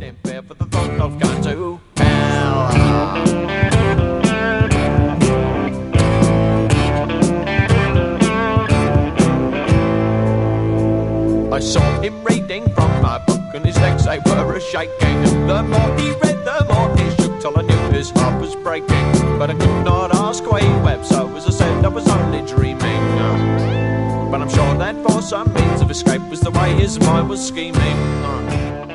in fear for the thought of going to hell. I saw him reading from my book and his legs they were a-shaking. The more he read, the more he shook till I knew his heart was breaking. But I could not ask why he wept, so as I said I was only dreaming. But I'm sure that for some means of escape was the way his mind was scheming.